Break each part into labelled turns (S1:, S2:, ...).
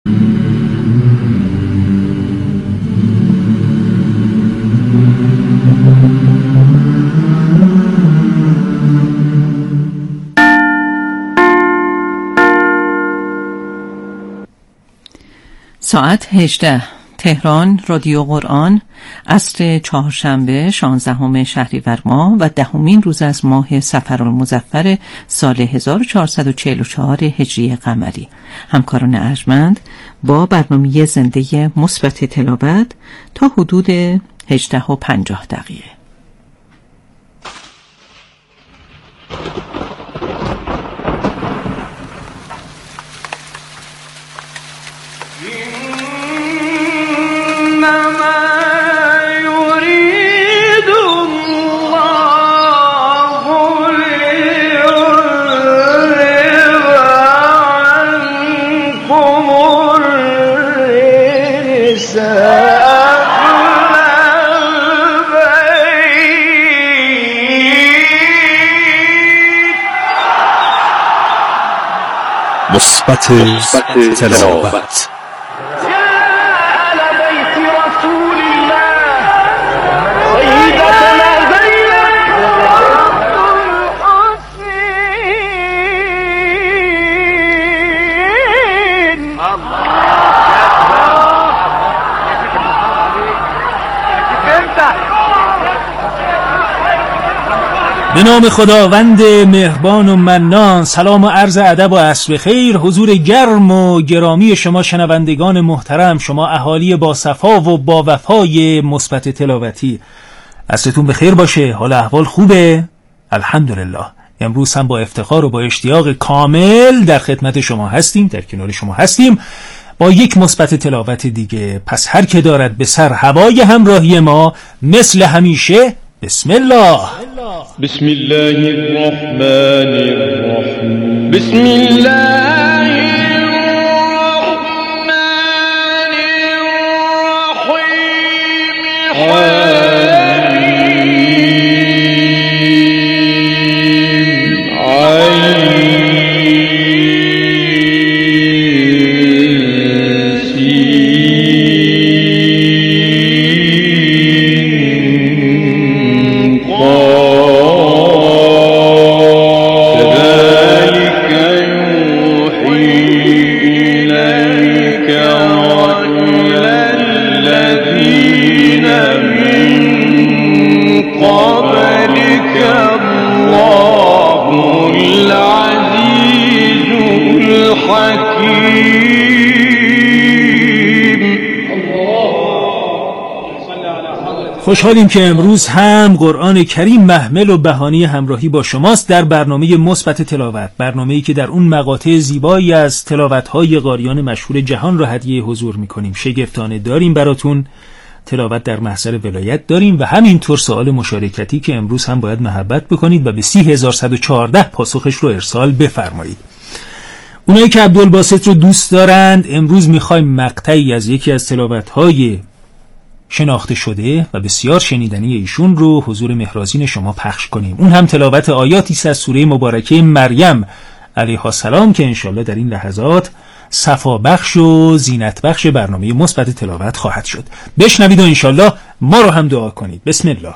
S1: ساعت 18 تهران رادیو قرآن عصر چهارشنبه 16 شهریور ماه و 10مین روز از ماه صفرالمظفر سال 1444 هجری قمری. همکاران ارجمند با برنامه زنده مثبت تلاوت تا حدود 18:50.
S2: مثبت تلاوت.
S3: به نام خداوند مهربان و منان. سلام و عرض ادب و عصر خیر حضور گرم و گرامی شما شنوندگان محترم، شما اهالی با صفا و با وفای مثبت تلاوتی. عصرتون بخیر باشه، حال احوال خوبه؟ الحمدلله. امروز هم با افتخار و با اشتیاق کامل در خدمت شما هستیم، در کنار شما هستیم با یک مثبت تلاوت دیگه. پس هر که دارد به سر هوای همراهی ما مثل همیشه بسم الله.
S4: بسم الله الرحمن الرحیم. بسم الله الرحمن الرحیم.
S3: خوشحالیم که امروز هم قرآن کریم محمل و بهانه همراهی با شماست در برنامه مثبت تلاوت، برنامه‌ای که در اون مقاطع زیبایی از تلاوت‌های قاریان مشهور جهان را هدیه حضور می‌کنیم. شگفتانه داریم براتون، تلاوت در محضر ولایت داریم و همینطور سوال مشارکتی که امروز هم باید محبت بکنید و به 30114 پاسخش رو ارسال بفرمایید. اونایی که عبدالباسط رو دوست دارند، امروز می‌خوایم مقطعی از یکی از تلاوت‌های شناخته شده و بسیار شنیدنی ایشون رو حضور مهرازین شما پخش کنیم. اون هم تلاوت آیاتی است از سوره مبارکه مریم علیها السلام که انشالله در این لحظات صفا بخش و زینت بخش برنامه مثبت تلاوت خواهد شد. بشنوید و انشالله ما رو هم دعا کنید. بسم الله.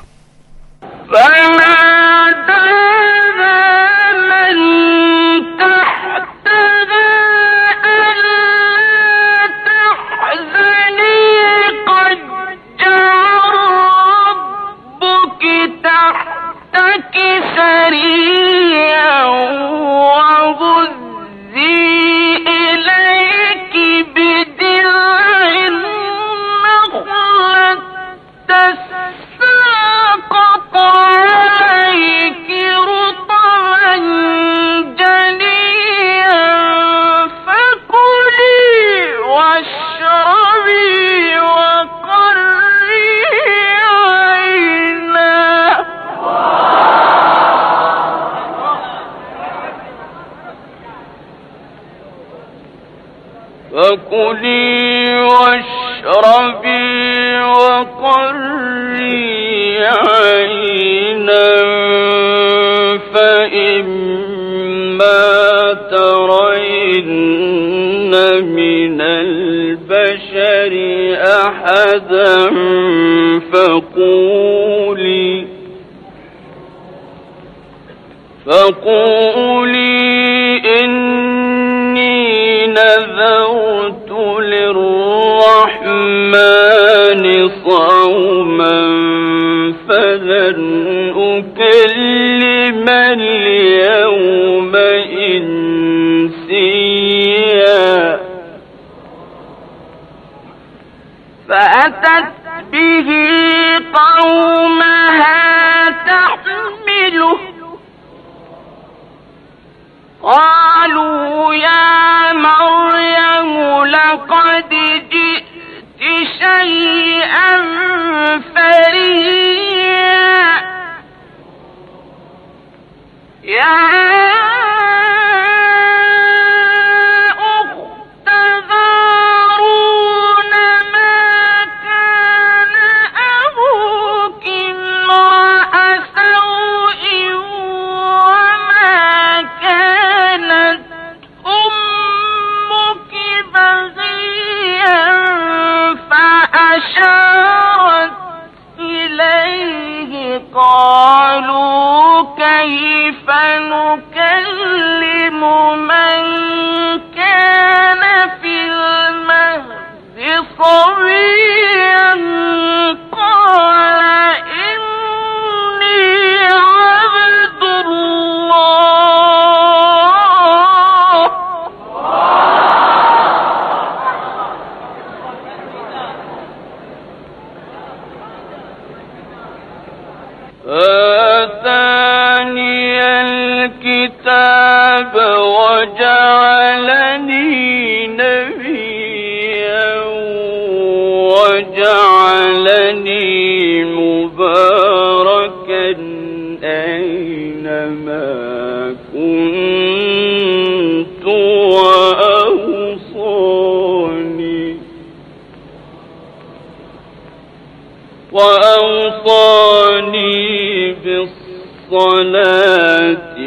S4: فكلي واشربي وقري عينا فإما ترين من البشر أحدا فقولي إني نذرت للرحمن صوما فلن أكلم اليوم إنسيا فأتت به قومها تحمله قالوا يا مريم لقد جئت شيئا فريا يا أخت هارون ما كان أبوك امرأ سوء وما كانت أمك بغيا فأشارت إليه قالوا كيف نكلم من كان في المهد صبيا قال إني عبد الله آتاني الكتاب وجعلني نبيا وجعلني مباركا أينما كنت وأوصاني بالصلاة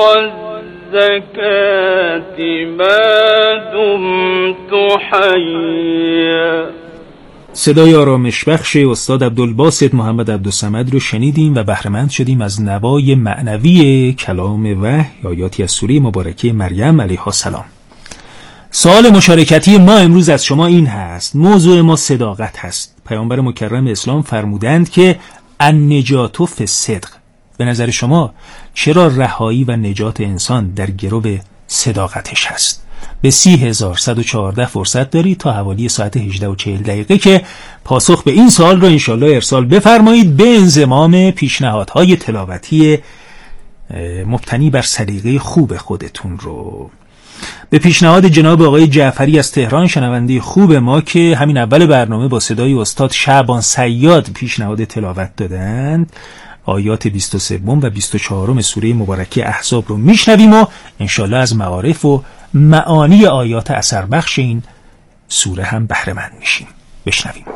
S4: والزكاة ما دمت حيا.
S3: صدای آرامش بخش استاد عبدالباسط محمد عبدالصمد رو شنیدیم و بهره‌مند شدیم از نوای معنوی کلام وحی آیاتی از سوره مبارکه مریم علیها السلام. سوال مشارکتی ما امروز از شما این هست، موضوع ما صداقت هست. پیامبر مکرم اسلام فرمودند که النجات فی الصدق. به نظر شما چرا رهایی و نجات انسان در گرو صداقتش هست؟ به 30,114 فرصت دارید تا حوالی ساعت 18:40 که پاسخ به این سوال رو انشالله ارسال بفرمایید به انضمام پیشنهادهای تلاوتی مبتنی بر سلیقه خوب خودتون رو. به پیشنهاد جناب آقای جعفری از تهران، شنونده خوب ما که همین اول برنامه با صدای استاد شعبان صیاد پیشنهاد تلاوت دادند، آیات 23 و 24 سوره مبارکه احزاب رو میشنویم و انشالله از معارف و معانی آیات اثر بخش این سوره هم بهره مند میشیم. بشنویم.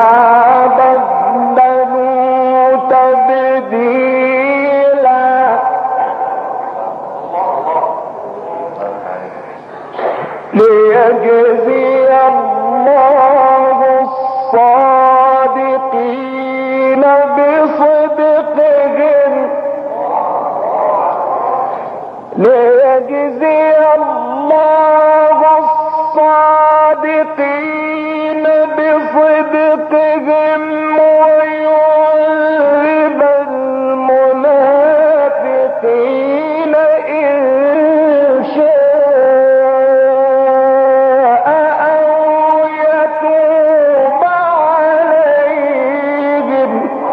S5: بدلوا تبديلا ليجزي الله الصادقين بصدقهم ليجزي الله الصادقين بصدقهم ويعذب المنافقين إن شاء أو يتوب عليهم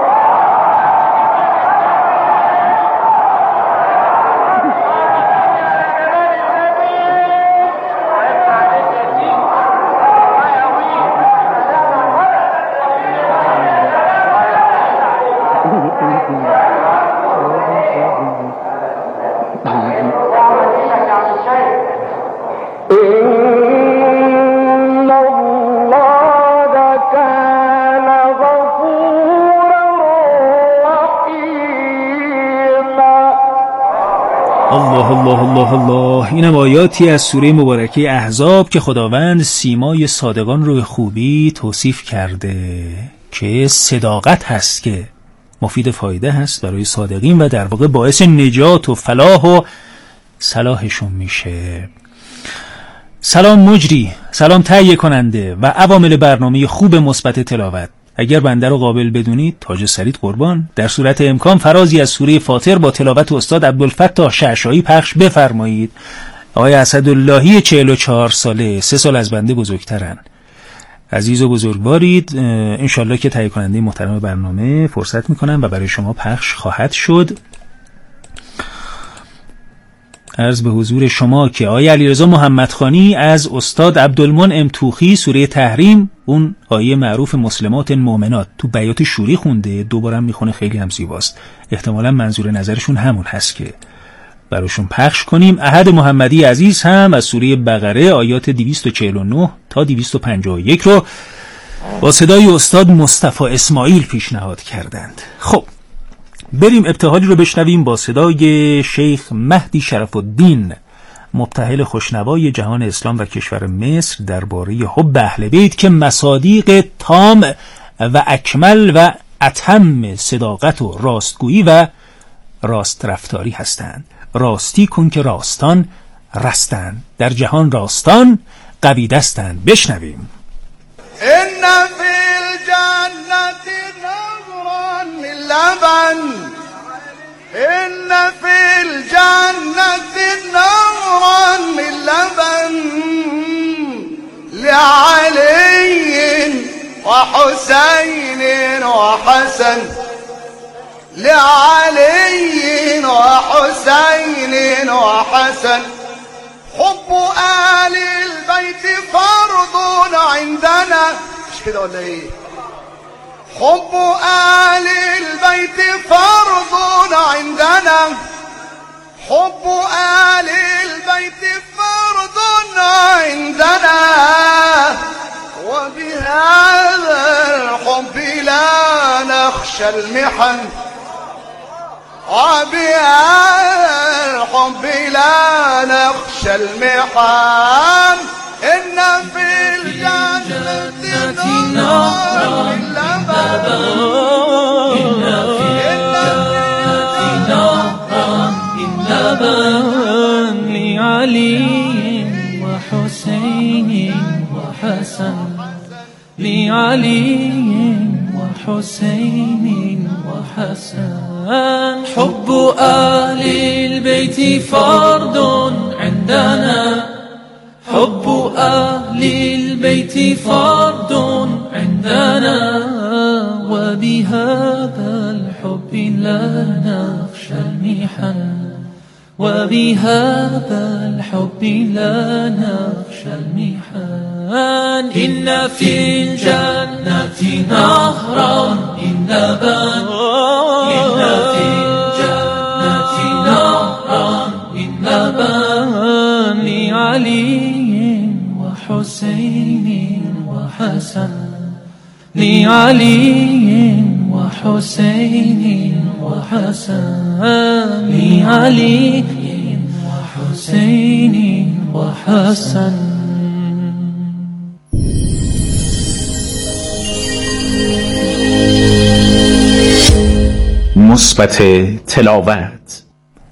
S5: إن الله كان غفورا رحيما.
S3: الله الله الله الله. اینم آیاتی از سوره مبارکه احزاب که خداوند سیمای صادقان رو به خوبی توصیف کرده که صداقت هست که مفید فایده هست برای صادقین و در واقع باعث نجات و فلاح و صلاحشون میشه. سلام مجری، سلام تهیه کننده و عوامل برنامه خوب مثبت تلاوت. اگر بنده رو قابل بدونید تاج سرید قربان، در صورت امکان فرازی از سوره فاطر با تلاوت استاد عبدالفتاح شعشاعی پخش بفرمایید. آقای اسداللهی 44 ساله، 3 سال از بنده بزرگترن. عزیز و بزرگوارید، انشالله که تهیه کننده محترم برنامه فرصت میکنم و برای شما پخش خواهد شد. عرض به حضور شما که آیه علیرضا محمدخانی از استاد عبدالمنعم توخی سوره تحریم، اون آیه معروف مسلمات مؤمنات، تو بیات شوری خونده، دوبارم میخونه، خیلی هم زیباست. احتمالا منظور نظرشون همون هست که براشون پخش کنیم. احد محمدی عزیز هم از سوره بقره آیات 249 تا 251 رو با صدای استاد مصطفی اسماعیل پیشنهاد کردند. خب بریم ابتهالی رو بشنویم با صدای شیخ مهدی شرف الدین، مبتهل خوشنوای جهان اسلام و کشور مصر، درباره حب اهل بیت که مصادیق تام و اکمل و اتم صداقت و راستگویی و راست رفتاری هستند. راستی کن که راستان رستند، در جهان راستان قوی دستند. بشنویم.
S5: إن في الجنة نهرا من لبن إن في الجنة نهرا من لبن لعلي وحسين وحسن لعلي وحسين وحسن حب آل البيت فرض عندنا. مش كده ولا ايه؟ حب آل البيت فرض عندنا حب آل البيت فرض عندنا وبهذا الحب لا نخشى المحن وبهذا الحب لا نخشى المحن إن في الجنة نهرا من لبن إن في الجنة نهرا من لبن
S6: لعلي وحسين وحسن لعلي وحسين وحسن حب آل البيت فرض عندنا حب أهل البيت فرض عندنا وبهذا الحب لا نخشى المحن وبهذا الحب لا نخشى المحن إن في الجنة نهرا من لبن إن في الجنة نهرا من لبن لعلي وحسين وحسن لعلي وحسين وحسن لعلي وحسين وحسن.
S2: مثبت تلاوت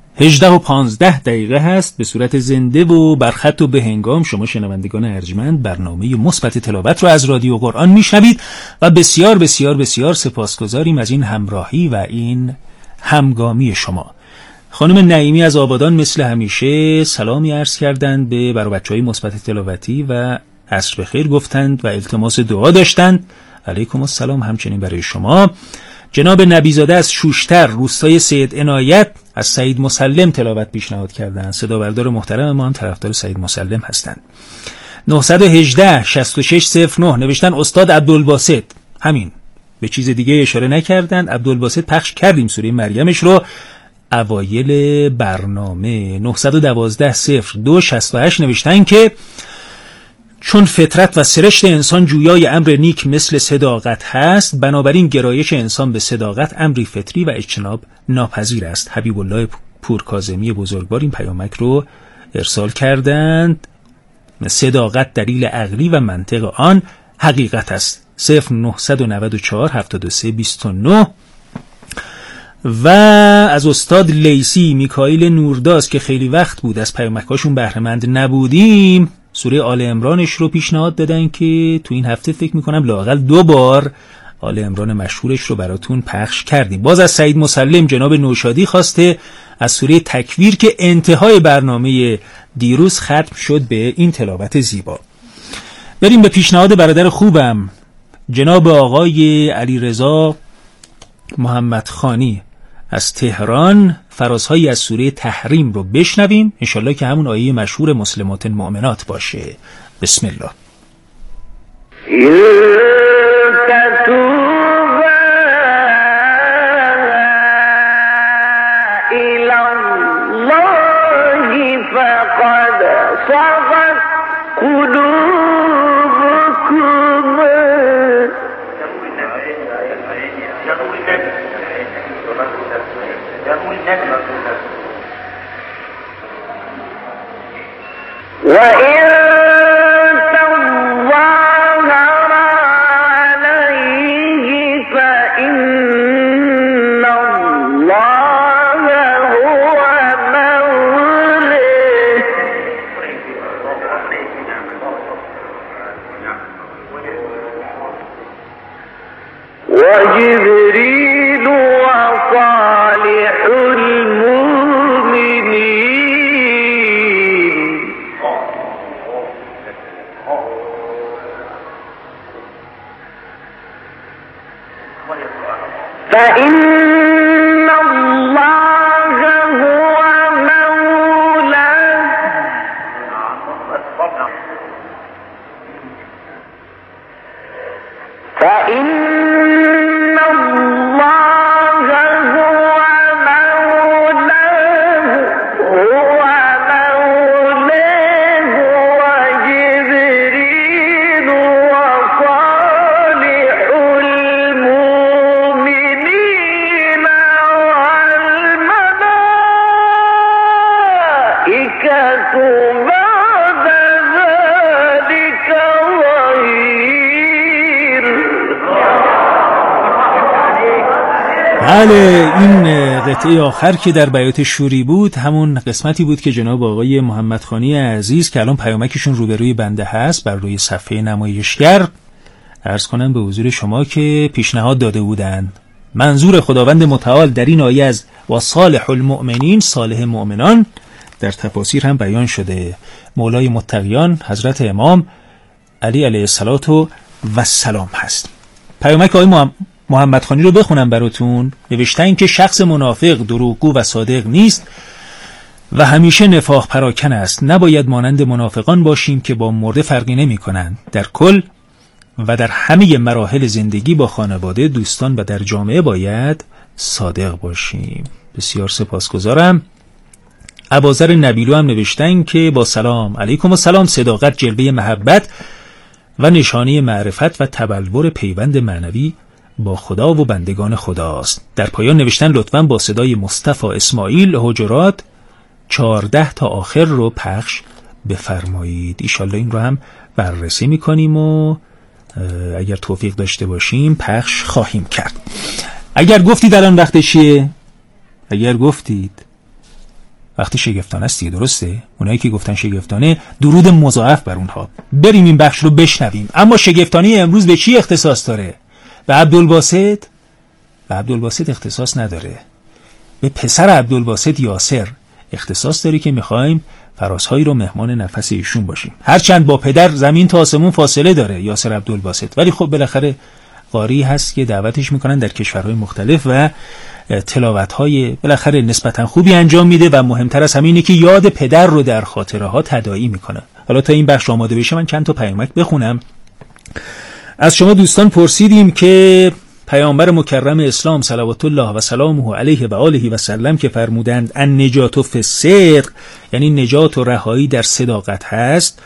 S3: 18:15 هست به صورت زنده و برخط و به هنگام. شما شنوندگان ارجمند برنامه مثبت تلاوت رو از رادیو قرآن میشنوید و بسیار بسیار بسیار سپاسگزاریم از این همراهی و این همگامی شما. خانم نعیمی از آبادان مثل همیشه سلامی عرض کردند به برای بچهای مثبت تلاوتی و عصر بخیر گفتند و التماس دعا داشتند. علیکم السلام همچنین برای شما. جناب نبیزاده از شوشتر روستای سید عنایت از سعید مسلم تلاوت پیشنهاد کردند. صدابردار محترم ما هم طرفدار سعید مسلم هستند. 918 6609 نوشتن استاد عبدالباسط. همین، به چیز دیگه اشاره نکردند. عبدالباسط پخش کردیم سوره مریمش رو اوایل برنامه. 912 02 68 نوشتن که چون فطرت و سرشت انسان جویای امر نیک مثل صداقت هست، بنابراین گرایش انسان به صداقت امری فطری و اجتناب ناپذیر است. حبیب الله پورکاظمی بزرگوار این پیامک رو ارسال کردند. صداقت دلیل عقلی و منطق آن حقیقت است. 0994 73 29. و از استاد لیسی میکائیل نورداز که خیلی وقت بود از پیامکاشون بهره مند نبودیم، سوره آل عمرانش رو پیشنهاد دادن که تو این هفته فکر میکنم لااقل 2 بار آل عمران مشهورش رو براتون پخش کردیم. باز از سعید مسلم جناب نوشادی خواسته از سوره تکویر که انتهای برنامه دیروز ختم شد به این تلاوت زیبا. بریم به پیشنهاد برادر خوبم جناب آقای علیرضا محمدخانی از تهران. فرازهایی از سوره تحریم رو بشنویم، انشالله که همون آیه مشهور مسلمات مؤمنات باشه. بسم الله. بله، این قطعه آخر که در بیات شوری بود همون قسمتی بود که جناب آقای محمدخانی عزیز که الان پیامکشون روبروی بنده هست بر روی صفحه نمایشگر عرض کنم به حضور شما که پیشنهاد داده بودند. منظور خداوند متعال در این آیه از و صالح المؤمنین، صالح مؤمنان، در تفاسیر هم بیان شده. مولای متقیان حضرت امام علی علیه السلام هست. پیامک آقای محمدخانی رو بخونم براتون. نوشتن که شخص منافق دروغگو و صادق نیست و همیشه نفاق پراکن است. نباید مانند منافقان باشیم که با مرده فرقی نمی کنند. در کل و در همه مراحل زندگی با خانواده، دوستان و در جامعه باید صادق باشیم. بسیار سپاسگزارم. اباذر نبیلو هم نوشتن که با سلام علیکم و سلام، صداقت جلوه محبت و نشانه معرفت و تبلور پیوند معنوی با خدا و بندگان خداست. در پایان نوشتن لطفاً با صدای مصطفی اسماعیل حجرات 14 تا آخر رو پخش بفرمایید. ایشالله این رو هم بررسی میکنیم و اگر توفیق داشته باشیم پخش خواهیم کرد. اگر گفتید الان وقت چیه؟ اگر گفتید وقت شگفتانه است دیگه، درسته؟ اونایی که گفتن شگفتانه درود مضاعف بر اونها. بریم این بخش رو بشنویم. اما شگفتانه امروز به چی اختصاص داره؟ به عبدالباسط؟ به عبدالباسط اختصاص نداره. به پسر عبدالباسط یاسر اختصاص داره که میخوایم فرازهایی رو مهمان نفس ایشون باشیم. هرچند با پدر زمین تا آسمون فاصله داره یاسر عبدالباسط، ولی خب بالاخره قاری هست که دعوتش میکنن در کشورهای مختلف و تلاوت‌های بالاخره نسبتا خوبی انجام میده و مهمتر از همه اینه که یاد پدر رو در خاطره ها تداعی میکنه. حالا تا این بخش آماده بشه من چند تا پیامک بخونم. از شما دوستان پرسیدیم که پیامبر مکرم اسلام صلوات الله و سلامه علیه و آله و سلم که فرمودند النجات فی الصدق، یعنی نجات و رهایی در صداقت هست،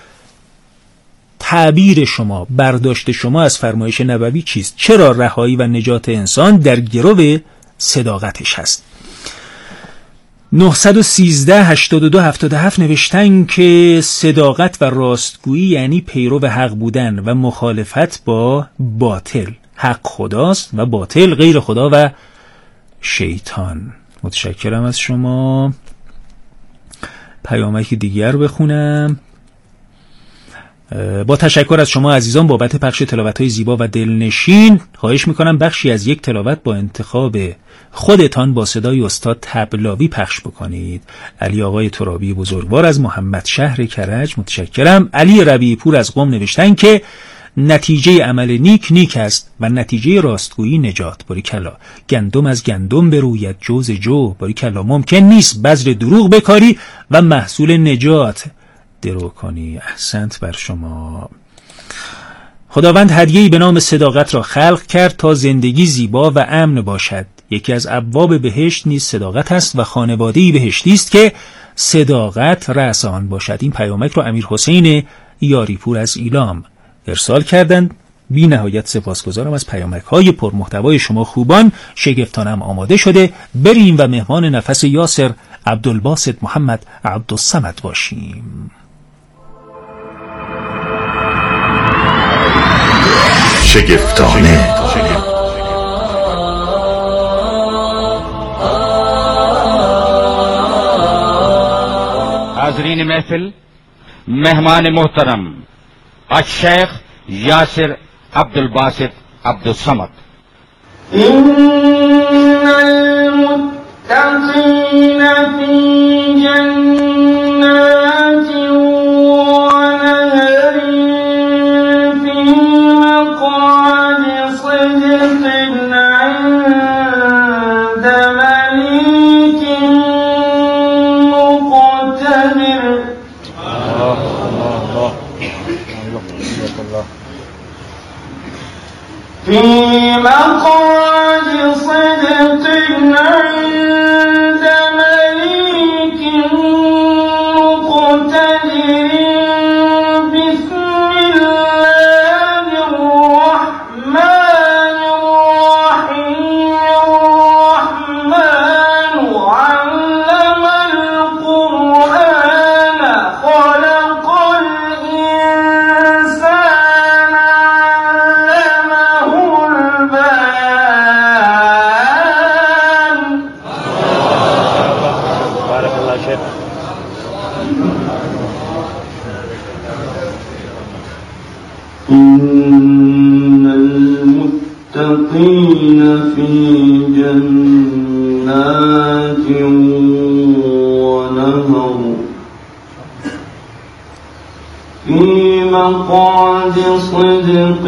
S3: تعبیر شما، برداشت شما از فرمایش نبوی چیست؟ چرا رهایی و نجات انسان در گرو صداقتش هست؟ 913 82 77 نوشتن که صداقت و راستگویی یعنی پیرو حق بودن و مخالفت با باطل. حق خداست و باطل غیر خدا و شیطان. متشکرم از شما. پیامک دیگر بخونم. با تشکر از شما عزیزان بابت پخش تلاوت‌های زیبا و دلنشین. خواهش میکنم بخشی از یک تلاوت با انتخاب خودتان با صدای استاد طبلاوی پخش بکنید. علی آقای ترابی بزرگوار از محمد شهر کرج. متشکرم. علی ربیعی پور از قم نوشتن که نتیجه عمل نیک نیک است و نتیجه راستگویی نجات. باریکلا. گندم از گندم بروید جوز جو. باریکلا. ممکن نیست بذر دروغ بکاری و محصول نجات درو کنی. احسنت بر شما. خداوند هدیه‌ای به نام صداقت را خلق کرد تا زندگی زیبا و امن باشد. یکی از ابواب بهشت نیز صداقت است و خانواده‌ای بهشتی است که صداقت رأس آن باشد. این پیامک را امیر حسین یاریپور از ایلام ارسال کردند. بی نهایت سپاسگزارم از پیامک‌های پرمحتوای شما خوبان. شگفتانم آماده شده. بریم و مهمان نفس یاسر عبدالباسط محمد عبدالصمد باشیم.
S2: شگفتانه
S7: حاضرین محفل، مهمان محترم الشیخ یاسر عبدالباسط عبدالصمد.
S8: إن المتقين في جنات ونهر في مقعد صدق عند مليك مقتدر. في مقعد صدق عند مليك مقتدر. بسم الله الرحمن الرحيم. الرحمن علم القرآن خلق الإنسان علمه البيان.
S7: بارك الله شيخ.
S8: إن المتقين في جنات ونهر في مقعد صدق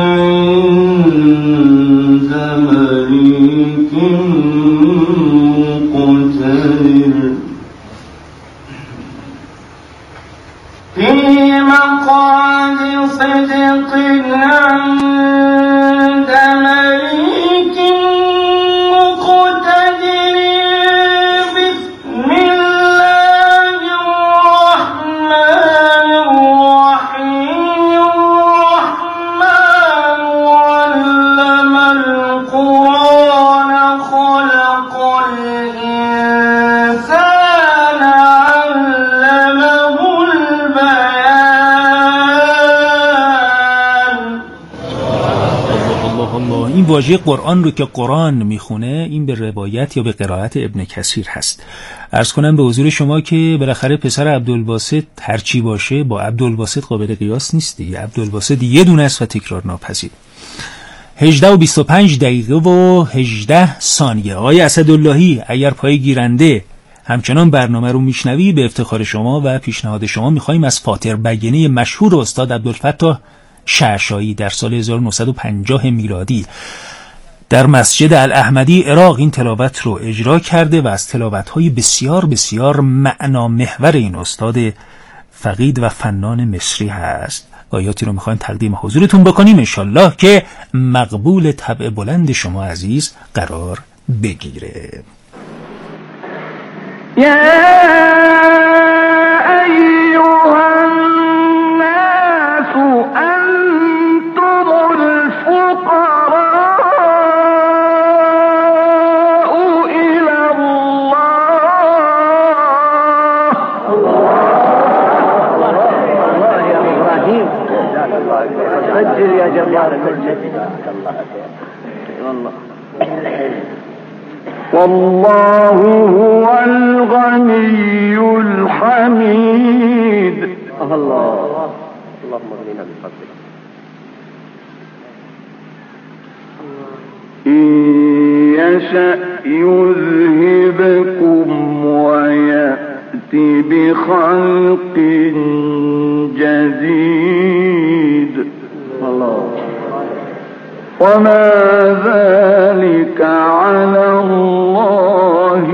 S8: عند مليك مقتدر. في مقعد صدق عند مليك مقتدر. بسم الله الرحمن الرحيم.
S3: الله. این واژه قرآن رو که قرآن میخونه، این به روایت یا به قرائت ابن کثیر هست. عرض کنم به حضور شما که بالاخره پسر عبدالباسط هرچی باشه با عبدالباسط قابل قیاس نیست دیگه. عبدالباسط یه دونه است و تکرار ناپذیر. 18:25 و 18 ثانیه. آقای اسداللهی، اگر پای گیرنده همچنان برنامه رو میشنوی، به افتخار شما و پیشنهاد شما میخوایم از فاتر بیانیه مشهور استاد عبدالفتاح شعشایی در سال 1950 میلادی در مسجد الاحمدی عراق این تلاوت رو اجرا کرده و از تلاوت‌های بسیار بسیار معنا محور این استاد فقید و فنان مصری هست. آیاتی رو میخوایم تقدیم حضورتون بکنیم انشالله که مقبول طبع بلند شما عزیز قرار بگیره.
S8: يا أيها الناس أنتم الفقراء إلى الله يا إبراهيم سجل يا جبار والله هو الغني الحميد. الله اللهم اغننا بفضلك. إن يشأ يذهبكم ويأتي بخلق جديد. الله وما ذلك على الله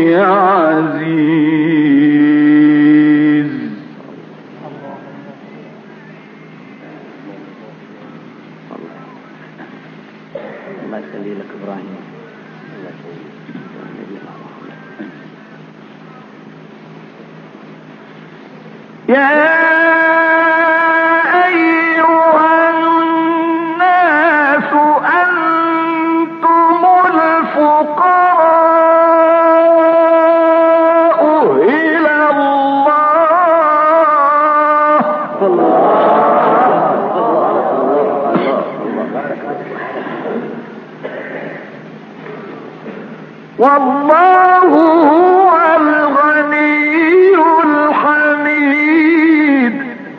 S8: بعزيز. الله يخلي لك إبراهيم. يا والله هو الغني الحميد.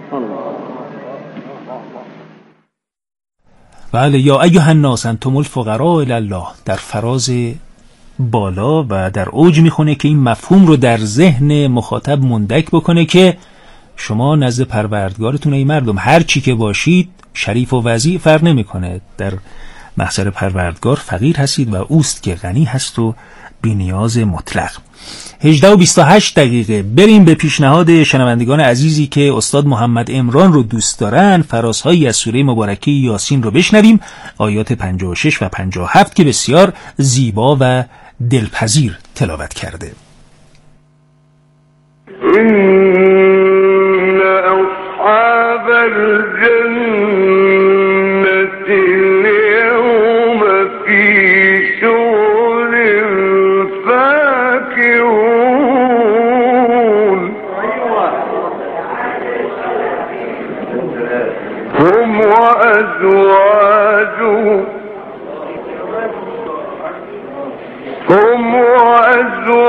S3: بله، یا ایها الناس انتم الفقراء الی الله در فراز بالا و در اوج میخونه که این مفهوم رو در ذهن مخاطب مندک بکنه که شما نزد پروردگارتون ای مردم هر چی که باشید شریف و وضیع فرق نمیکنه، در محضر پروردگار فقیر هستید و اوست که غنی هست و بی نیاز مطلق. 18:28 بریم به پیشنهاد شنوندگان عزیزی که استاد محمد عمران رو دوست دارن. فرازهایی از سوره مبارکه یاسین رو بشنویم، آیات 56 و 57 که بسیار زیبا و دلپذیر تلاوت کرده.
S8: إن أصحاب الجنة اليوم في شغل فاكهون هم وأزواجهم